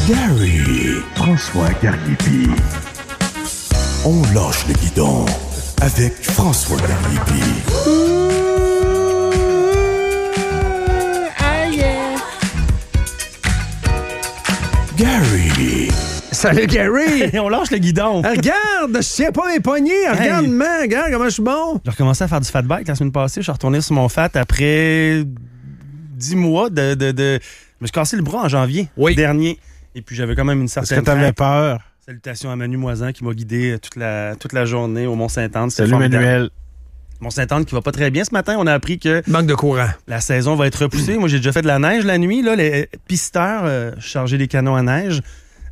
Gary, François Gariépy. On lâche le guidon avec François Gariépy. Gary. Salut Gary! On lâche le guidon. Regarde, je tiens pas mes poignets. Regarde-moi, regarde comment je suis bon. J'ai recommencé à faire du fat bike la semaine passée. Je suis retourné sur mon fat après 10 mois de... Je me suis cassé le bras en janvier dernier. Et puis j'avais quand même une certaine... Est-ce que t'avais peur? Salutations à Manu Moisan qui m'a guidé toute la journée au Mont-Saint-Anne. Salut Manuel. Mont-Saint-Anne qui va pas très bien ce matin. On a appris que... Manque de courant. La saison va être repoussée. Moi, j'ai déjà fait de la neige la nuit. Là, les pisteurs, charger les canons à neige.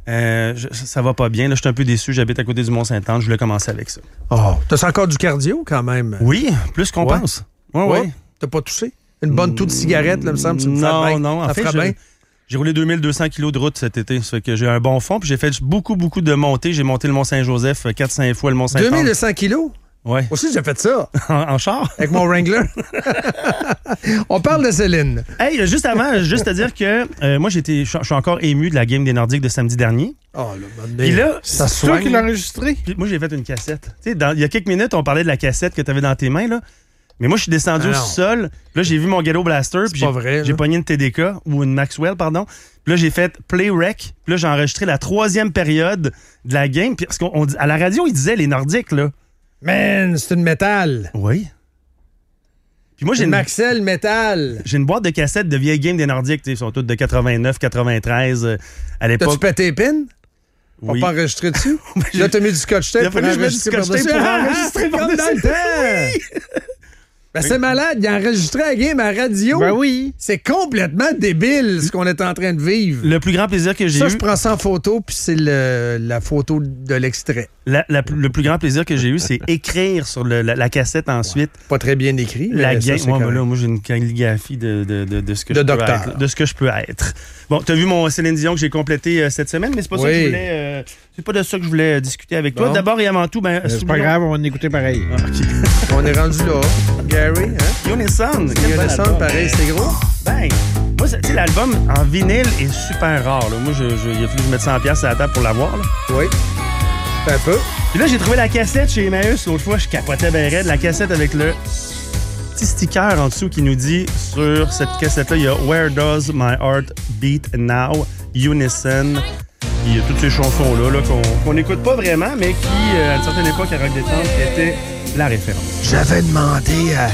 Ça va pas bien. Là, je suis un peu déçu. J'habite à côté du Mont-Saint-Anne. Je voulais commencer avec ça. Oh, t'as encore du cardio quand même? Oui, plus qu'on pense. Oui. T'as pas touché? Une bonne toux de cigarette, là, me semble. Non. En fait, j'ai roulé 2200 kilos de route cet été. Ça fait que j'ai un bon fond. Puis j'ai fait beaucoup de montées. J'ai monté le Mont-Saint-Joseph 4-5 fois, le Mont-Saint-Anne. 2200 kilos? Oui. Aussi, j'ai fait ça. en char? Avec mon Wrangler. On parle de Céline. Hey, juste avant, juste à dire que moi, je suis encore ému de la game des Nordiques de samedi dernier. Oh, Puis là, ça c'est toi qui l'as enregistré? Puis moi, j'ai fait une cassette. Tu sais, il y a quelques minutes, on parlait de la cassette que tu avais dans tes mains, là. Mais moi, je suis descendu au sol. Là, j'ai vu mon Ghetto Blaster. Puis j'ai pogné une TDK ou une Maxwell, pardon. Puis là, j'ai fait Play Rec. Puis là, j'ai enregistré la 3e période de la game. Puis parce qu'à la radio, ils disaient les Nordiques, là. Man, c'est une métal. Oui. Puis moi, j'ai une Maxwell métal. J'ai une boîte de cassettes de vieilles games des Nordiques. Ils sont toutes de 89, 93. À l'époque. T'as-tu pété les pins? On peut enregistrer dessus? Là, t'as mis du scotch tape pour enregistrer par-dessus. Comme dans le temps! Ben, c'est malade, il a enregistré la game à la radio. Ben oui. C'est complètement débile ce qu'on est en train de vivre. Le plus grand plaisir que j'ai eu... Ça, je prends ça en photo, puis c'est la photo de l'extrait. Le plus grand plaisir que j'ai eu, c'est écrire sur la cassette ensuite. Pas très bien écrit. La game. Moi, j'ai une calligraphie de ce que je peux être. De ce que je peux être. Bon, t'as vu mon Céline Dion que j'ai complété cette semaine, mais c'est pas ça que je voulais... c'est pas de ça que je voulais discuter avec toi. D'abord et avant tout... c'est pas grave, on va en écouter pareil. On est rendu là. Gary, hein? Unison, pareil, c'est gros. Ben, moi, tu sais, l'album en vinyle est super rare. Là. Moi, il a fallu que je mette 100$ à la table pour l'avoir. Là. Oui. Un peu. Puis là, j'ai trouvé la cassette chez Emmaüs. L'autre fois, je capotais ben raide. La cassette avec le petit sticker en dessous qui nous dit sur cette cassette-là, il y a Where Does My Heart Beat Now? Unison. Il y a toutes ces chansons-là qu'on n'écoute pas vraiment, mais qui, à une certaine époque, à Rock Détente, étaient la référence. J'avais demandé à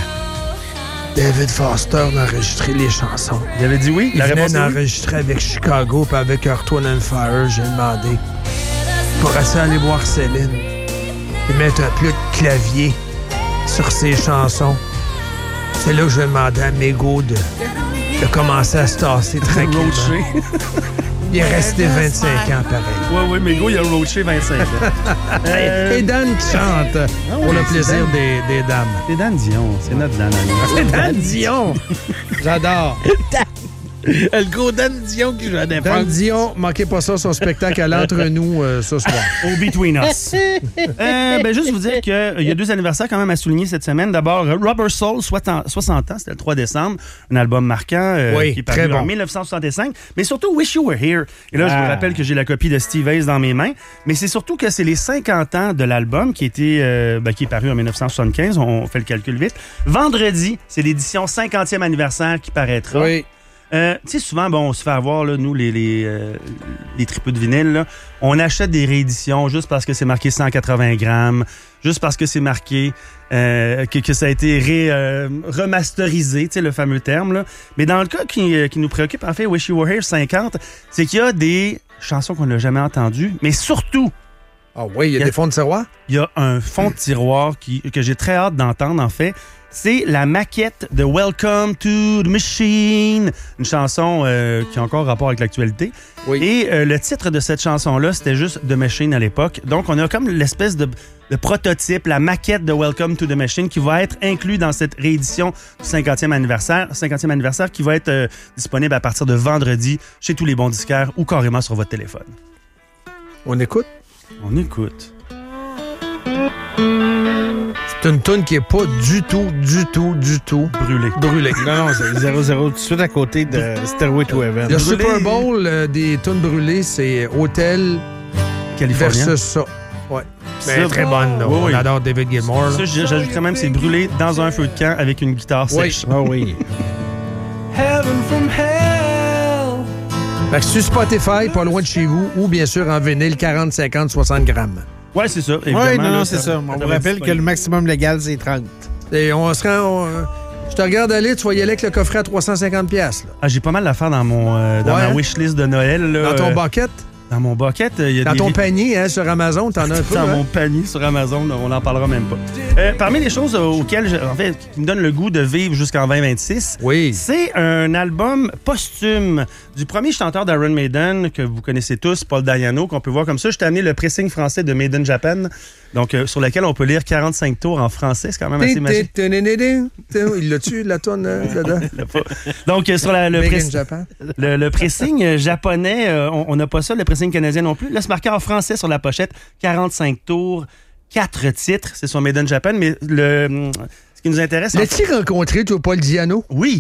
David Foster d'enregistrer les chansons. Il avait dit oui. Il venait d'enregistrer avec Chicago puis avec Earth, Wind and Fire. J'ai demandé pour essayer aller voir Céline et mettre un peu de clavier sur ses chansons. C'est là que je demandais à Mégo de commencer à se tasser tranquillement. Il est resté 25 ans, pareil. Oui, Mégo, il a roaché 25 ans. Et Dan qui chante pour le plaisir des dames. C'est Dan Dion, c'est notre Dan. C'est Dan Dion! J'adore. Le gros Dan Dion qui joue à défense. Dan Dion, manquez pas ça, son spectacle à l'entre nous ce soir. Au Between Us. Juste vous dire qu'il y a 2 anniversaires quand même à souligner cette semaine. D'abord, Rubber Soul, 60 ans, c'était le 3 décembre. Un album marquant qui est paru en 1965. Mais surtout, Wish You Were Here. Et là, je vous rappelle que j'ai la copie de Steve Ace dans mes mains. Mais c'est surtout que c'est les 50 ans de l'album qui est paru en 1975. On fait le calcul vite. Vendredi, c'est l'édition 50e anniversaire qui paraîtra. Oui. Tu sais, souvent, on se fait avoir, là, nous, les tripeux de vinyle, là, on achète des rééditions juste parce que c'est marqué 180 grammes, juste parce que c'est marqué que ça a été remasterisé, tu sais, le fameux terme. Là. Mais dans le cas qui nous préoccupe, en fait, Wish You Were Here 50, c'est qu'il y a des chansons qu'on n'a jamais entendues, mais surtout... Ah oui, il y a des fonds de tiroir? Il y a un fond de tiroir que j'ai très hâte d'entendre, en fait. C'est la maquette de Welcome to the Machine, une chanson qui a encore rapport avec l'actualité. Oui. Et le titre de cette chanson-là, c'était juste The Machine à l'époque. Donc, on a comme l'espèce de prototype, la maquette de Welcome to the Machine qui va être inclus dans cette réédition du 50e anniversaire qui va être disponible à partir de vendredi chez tous les bons disquaires ou carrément sur votre téléphone. On écoute? On écoute. C'est C'est une toune qui est pas du tout brûlée. Non, c'est 0-0 tout de suite à côté de Stairway to Heaven. Le Super Bowl des tunes brûlées, c'est Hotel California versus ça. Ouais. Ben, très bonne. Là. Oui. On adore David Gilmour. Ça, j'ajouterais même, c'est brûlé dans un feu de camp avec une guitare sèche. Oui. Heaven from hell. Fait que sur Spotify, pas loin de chez vous, ou bien sûr en vinyle 40, 50, 60 grammes. Ouais, c'est ça. Oui, non, c'est ça. On vous rappelle que le maximum légal, c'est 30. Et on se rend... je te regarde aller, tu vas y aller avec le coffret à 350$. Là. Ah, j'ai pas mal d'affaires dans ma wishlist de Noël. Là, dans ton bucket? Dans mon bucket, il y a dans ton panier, hein, sur Amazon, t'en as un peu. Dans mon panier sur Amazon, on n'en parlera même pas. Parmi les choses auxquelles, qui me donnent le goût de vivre jusqu'en 2026, c'est un album posthume du premier chanteur d'Iron Maiden, que vous connaissez tous, Paul Dayano, qu'on peut voir comme ça. Je t'ai amené le pressing français de Made in Japan, donc sur lequel on peut lire 45 tours en français. C'est quand même assez magique. Il l'a-tu, la toune dedans? Donc, sur le pressing japonais, on n'a pas ça, le pressing canadien non plus. Là, c'est marqué en français sur la pochette, 45 tours, 4 titres. C'est sur Made in Japan, mais ce qui nous intéresse... L'as-tu rencontré, toi, Paul Dayano? Oui.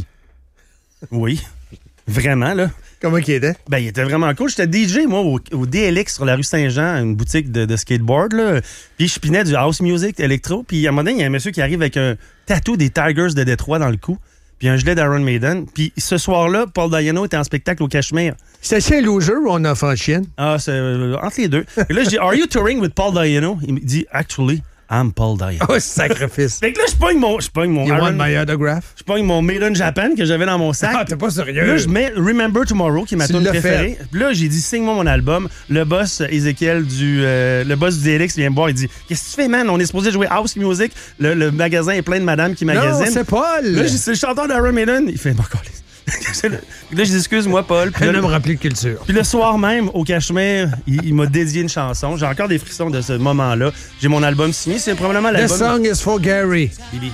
Vraiment, là. Comment il était? Ben, il était vraiment cool. J'étais DJ, moi, au DLX sur la rue Saint-Jean, une boutique de skateboard, là. Puis je pinais du house music électro. Puis à un moment donné, il y a un monsieur qui arrive avec un tatou des Tigers de Détroit dans le cou. Puis un gilet d'Iron Maiden. Puis ce soir-là, Paul Dayano était en spectacle au Cachemire. C'est un loser ou un enfant de chienne? Ah, c'est entre les deux. Et là, je dis, "Are you touring with Paul Dayano?" Il me dit, "Actually, I'm Paul Dayano." Oh, sacrifice. Fait que là, je pogne mon You want my autograph? Je pogne mon Made in Japan que j'avais dans mon sac. Ah, t'es pas sérieux? Là, je mets Remember Tomorrow, qui est ma tune préférée. Puis là, j'ai dit, signe-moi mon album. Le boss, Ezekiel, le boss du DLX, vient me voir. Il dit, qu'est-ce que tu fais, man? On est supposé jouer house music. Le magasin est plein de madames qui magasinent. Non, c'est Paul. Là, j'ai dit, c'est le chanteur d'Iron Maiden. Il fait, bon, là, je dis, excuse-moi, Paul. Puis là, me rappeler de culture. Puis le soir même, au Cachemire, il m'a dédié une chanson. J'ai encore des frissons de ce moment-là. J'ai mon album signé. C'est probablement l'album... The song is for Gary. Bibi.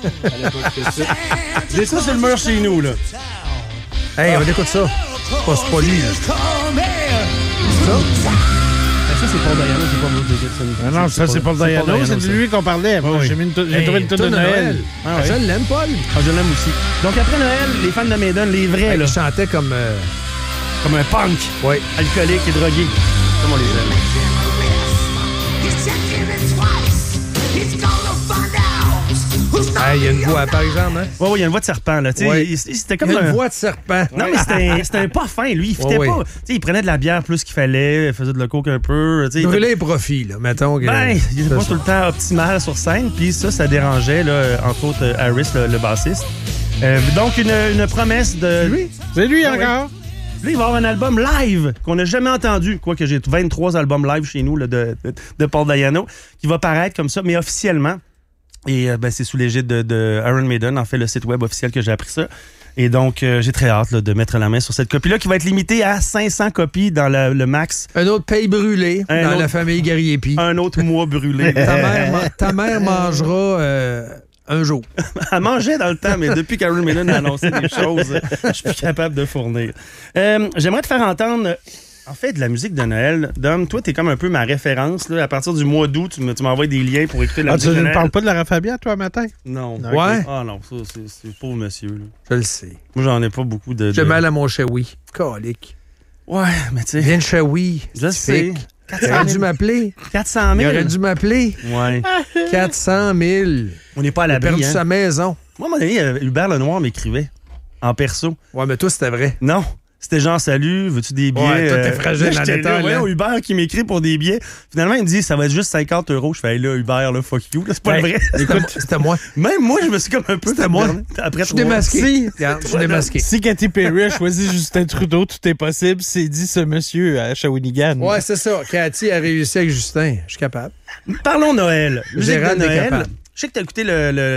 J'ai ça sur le mur chez nous, là. Hey, on écoute ça. Oh, c'est pas lui, là. Ça, c'est Paul Dayano, c'est pas Bruce Dickinson. Ah non, ça, c'est Paul Dayano. C'est de lui qu'on parlait. J'ai trouvé une toune de Noël. Ça, je l'aime, Paul. Ah, je l'aime aussi. Donc, après Noël, les fans de Maiden, les vrais, là. Ils chantaient comme un punk. Oui. Alcoolique et drogué. Comme on les aime. Il y a une voix, par exemple, hein? Oui, il y a une voix de serpent, là. C'était comme une voix de serpent. Non, mais c'était un pas fin, lui. Il fitait pas. Il prenait de la bière plus qu'il fallait, il faisait de la coke un peu. Il brûlait les profits, là, mettons. Il était pas tout le temps optimal sur scène, puis ça dérangeait, là, entre autres, Harris, le bassiste. Donc, une promesse de... C'est lui encore. Là, il va y avoir un album live qu'on n'a jamais entendu. Quoique j'ai 23 albums live chez nous là, de Paul Dayano, qui va paraître comme ça, mais officiellement. Et c'est sous l'égide de Iron Maiden, en fait, le site web officiel que j'ai appris ça. Et donc, j'ai très hâte là, de mettre la main sur cette copie-là qui va être limitée à 500 copies dans le max. Un autre pays brûlé dans la famille Gariepi. Un autre mois brûlé. Ta mère mangera un jour. Elle mangeait dans le temps, mais depuis qu'Iron Maiden a annoncé des choses, je suis plus capable de fournir. J'aimerais te faire entendre... En fait, de la musique de Noël, Dom, toi, t'es comme un peu ma référence. Là. À partir du mois d'août, tu m'envoies des liens pour écouter la musique de Noël. Tu ne parles pas de Lara Fabian, toi, matin? Non. Okay. Ouais? Ah non, ça, c'est pauvre monsieur. Là. Je le sais. Moi, j'en ai pas beaucoup de... J'ai mal à mon Chewy. Colique. Ouais, mais tu sais... Viens de Chewy. Je sais. Il aurait dû m'appeler. 400 000? Il aurait dû m'appeler. Ouais. 400 000. On n'est pas à l'abri, Il a perdu sa maison. Moi, à un moment donné, Hubert Lenoir m'écrivait en perso. Ouais, mais toi, c'était vrai. Non. C'était genre, salut, veux-tu des billets? Ouais, toi, t'es fragile dans l'état. Ouais, Hubert qui m'écrit pour des billets. Finalement, il me dit, ça va être juste 50 €. Je fais, là, Hubert, là, fuck you. Là, c'est pas vrai. Écoute, c'était moi. Même moi, je me suis comme un peu... C'était moi. Après, je suis démasqué. Je suis démasqué. Si Katy Perry a choisi Justin Trudeau, tout est possible, c'est dit ce monsieur à Shawinigan. Ouais, c'est ça. Cathy a réussi avec Justin. Je suis capable. Parlons Noël. Musique Gérald de Noël. capable. Je sais que tu as écouté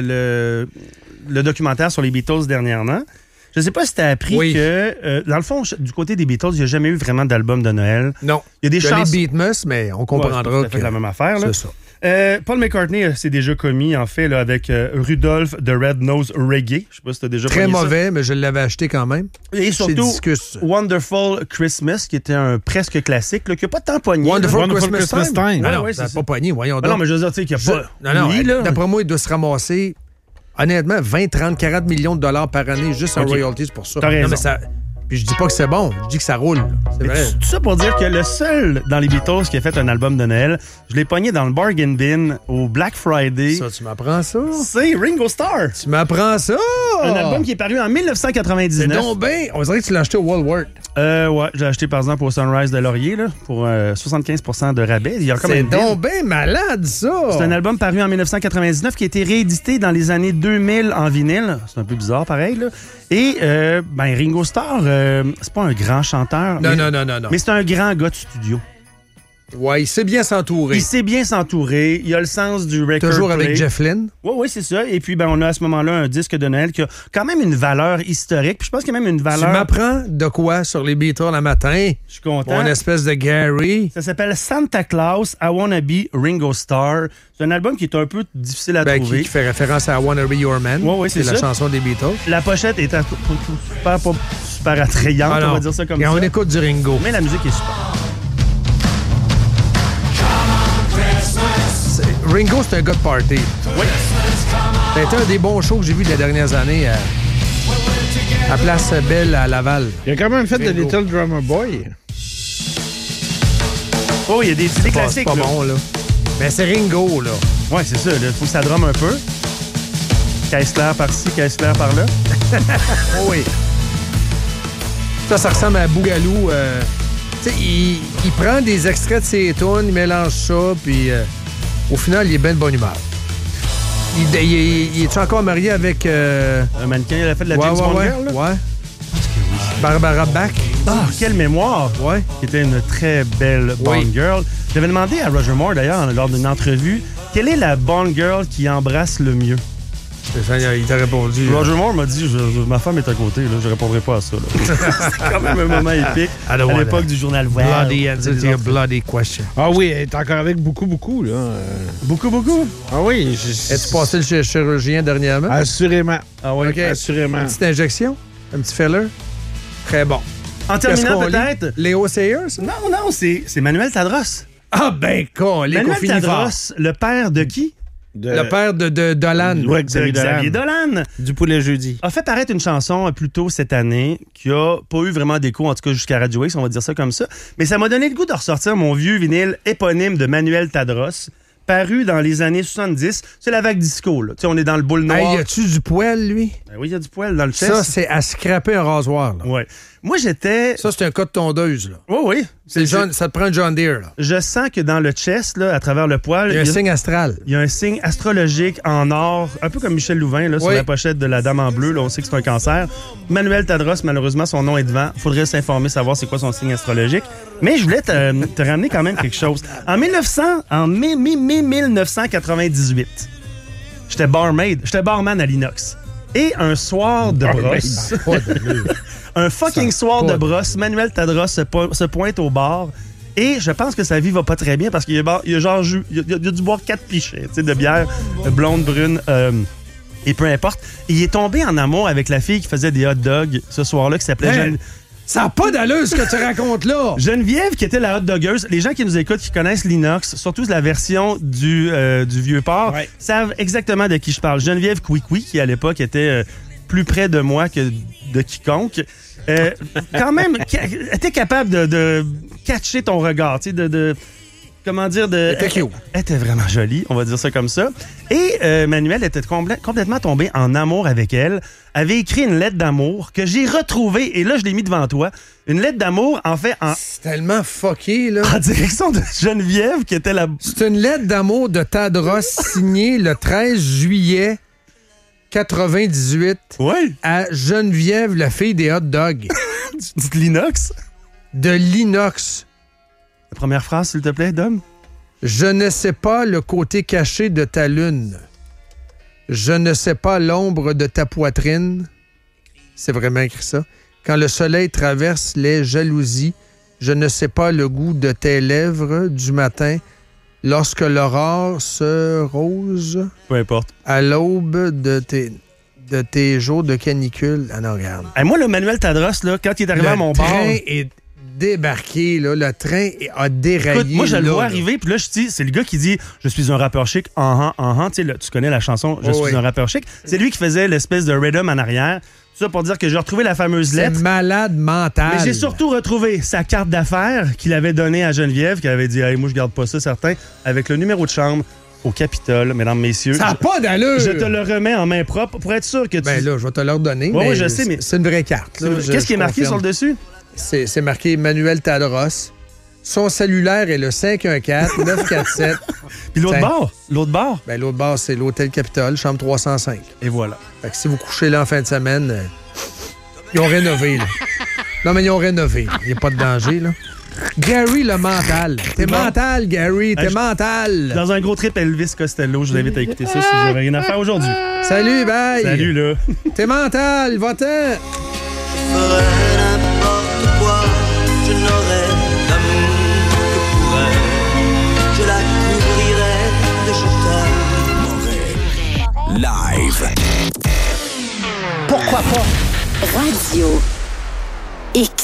le documentaire sur les Beatles dernièrement. Je ne sais pas si tu as appris que, dans le fond, du côté des Beatles, il n'y a jamais eu vraiment d'album de Noël. Non. Il y a des chansons. les Beatmas, mais on comprendra que c'est la même affaire. Là. C'est Paul McCartney s'est déjà commis, en fait, là, avec Rudolph the Red-Nosed Reggae. Je sais pas si t'as déjà Très mauvais, mais je l'avais acheté quand même. Et surtout, Wonderful Christmas, qui était un presque classique, là, qui n'a pas tant pogné. Wonderful Christmas Time. Non, ouais, ça n'a pas pogné, voyons donc. Non, mais je veux dire, tu sais, qu'il n'y a pas... Non, d'après moi, il doit se ramasser, honnêtement, 20, 30, 40 millions de dollars par année juste en royalties pour ça. T'as raison. Non, mais ça... Puis je dis pas que c'est bon, je dis que ça roule. C'est vrai. Tout ça pour dire que le seul dans les Beatles qui a fait un album de Noël, je l'ai pogné dans le bargain bin au Black Friday. Ça, tu m'apprends ça? C'est Ringo Starr. Tu m'apprends ça? Un album qui est paru en 1999. C'est donc bien. On dirait que tu l'as acheté au Walmart. Ouais, j'ai acheté par exemple au Sunrise de Laurier là, pour 75% de rabais. C'est donc bien malade, ça! C'est un album paru en 1999 qui a été réédité dans les années 2000 en vinyle. C'est un peu bizarre, pareil, là. Et Ringo Starr, c'est pas un grand chanteur. Non. Mais c'est un grand gars de studio. Ouais, il sait bien s'entourer. Il sait bien s'entourer. Il a le sens du record Toujours play. avec Jeff Lynne. Oui, c'est ça. Et puis, on a à ce moment-là un disque de Noël qui a quand même une valeur historique. Puis je pense qu'il y a même une valeur... Tu m'apprends de quoi sur les Beatles le matin? Je suis content. Mon espèce de Gary. Ça s'appelle Santa Claus, I Wanna Be Ringo Starr. C'est un album qui est un peu difficile à trouver. Qui fait référence à I Wanna Be Your Man. Oui, c'est ça. La chanson des Beatles. La pochette est super attrayante, on va dire ça comme ça. Et on écoute du Ringo. Mais la musique est super. Ringo, c'est un gars de party. Oui. C'est un des bons shows que j'ai vus les dernières années à Place Belle à Laval. Il a quand même fait de Little Drummer Boy. Oh, il y a des classiques. C'est pas bon, là. Mais c'est Ringo, là. Ouais, c'est ça. Il faut que ça drumme un peu. Caisse claire par-ci, caisse claire par-là. Oh oui. Ça ressemble à Bougalou. Tu sais, il prend des extraits de ses tunes, il mélange ça, puis au final, il est bien de bonne humeur. Il est encore marié avec... Un mannequin, il a fait de la James Bond Girl, là? Ouais. Barbara Bach. Ah, quelle mémoire! Ouais. Qui était une très belle Bond Girl. J'avais demandé à Roger Moore, d'ailleurs, lors d'une entrevue, quelle est la Bond Girl qui embrasse le mieux? Il t'a répondu. Roger Moore m'a dit, ma femme est à côté, là, je répondrai pas à ça. C'était quand même un moment épique à l'époque du journal Bloody answer, a bloody question. Ah oui, elle est encore avec beaucoup, là. Beaucoup? Ah oui. Es-tu passé le chirurgien dernièrement? Assurément. Ah oui? Okay. Assurément. Une petite injection? Un petit filler? Très bon. En terminant, peut-être... Léo Sayers? Non, c'est Manuel Tadros. Ah ben, Manuel Tadros, le père de qui? Le père de Dolan. Oui, Xavier Dolan. Du Poulet Jeudi. A fait paraître une chanson plus tôt cette année qui a pas eu vraiment d'écho, en tout cas jusqu'à Radio X, on va dire ça comme ça. Mais ça m'a donné le goût de ressortir mon vieux vinyle éponyme de Manuel Tadros, paru dans les années 70. C'est la vague disco, là. Tu sais, on est dans le boule noir. Hey, y a-tu du poil, lui? Ben oui, il y a du poil dans le chest. Ça, c'est à scraper un rasoir, là. Ouais. Moi, j'étais... Ça, c'est un cas de tondeuse, là. Oui. Ça te prend un John Deere, là. Je sens que dans le chest, là, à travers le poil... Il y a un signe astral. Il y a un signe astrologique en or, un peu comme Michel Louvain, là, sur la pochette de La Dame en bleu. Là, on sait que c'est un cancer. Manuel Tadros, malheureusement, son nom est devant. Faudrait s'informer, savoir c'est quoi son signe astrologique. Mais je voulais te ramener quand même quelque chose. En 1998, j'étais barman à l'Inox. Et un soir de brosse... un fucking soir de brosse, Manuel Tadros se pointe au bar et je pense que sa vie va pas très bien parce qu'il a dû boire 4 pichets de bière blonde, brune et peu importe. Et il est tombé en amour avec la fille qui faisait des hot dogs ce soir-là qui s'appelait Ça n'a pas d'allure ce que tu racontes là! Geneviève, qui était la hot doggeuse. Les gens qui nous écoutent, qui connaissent l'Inox, surtout la version du Vieux-Port, savent exactement de qui je parle. Geneviève Couicoui, qui à l'époque était plus près de moi que de quiconque, quand même, était capable de catcher ton regard, tu sais, comment dire, elle était vraiment jolie, on va dire ça comme ça. Et Manuel était complètement tombé en amour avec elle, avait écrit une lettre d'amour que j'ai retrouvée, et là, je l'ai mis devant toi. Une lettre d'amour, en fait, c'est tellement fucké, là. En direction de Geneviève, qui était la... C'est une lettre d'amour de Tadros signée le 13 juillet 98 à Geneviève, la fille des hot dogs. De l'Inox? De l'Inox. La première phrase, s'il te plaît, Dom. Je ne sais pas le côté caché de ta lune. Je ne sais pas l'ombre de ta poitrine. C'est vraiment écrit ça. Quand le soleil traverse les jalousies, je ne sais pas le goût de tes lèvres du matin. Lorsque l'aurore se rose. Peu importe. À l'aube de tes jours de canicule. Ah non, regarde. Hey, moi, le Manuel Tadros, là, quand il est arrivé à mon bar... Le train est débarqué, là. Le train a déraillé. Écoute, moi, je le vois arriver, puis là, je dis, c'est le gars qui dit « Je suis un rappeur chic, tu sais, là, tu connais la chanson « Je suis un rappeur chic ». C'est lui qui faisait l'espèce de rhythm en arrière. Tout ça pour dire que j'ai retrouvé la fameuse lettre. C'est malade mental. Mais j'ai surtout retrouvé sa carte d'affaires qu'il avait donnée à Geneviève, qui avait dit hey, « moi, je garde pas ça, certain », avec le numéro de chambre au Capitole, mesdames, messieurs. Ça n'a pas d'allure! Je te le remets en main propre pour être sûr que tu... Ben là, je vais te le redonner. Oui, je sais, mais... C'est une vraie carte. Qu'est-ce qui est marqué sur le dessus? C'est marqué Manuel Tadros. Son cellulaire est le 514-947. Puis l'autre bord? L'autre bord? Ben, l'autre bord, c'est l'Hôtel Capitole, chambre 305. Et voilà. Fait que si vous couchez là en fin de semaine, ils ont rénové, là. Non, mais ils ont rénové. Il n'y a pas de danger, là. Gary, le mental. T'es mental, Gary. T'es mental. Dans un gros trip Elvis Costello, je vous invite à écouter ça si vous n'avez rien à faire aujourd'hui. Salut, bye. Salut, là. T'es mental, va-t'en. Je ferais n'importe quoi, je n'aurais d'amour que pour elle. Je la couvrirais de chanteurs. Live. Pourquoi pas? Radio X.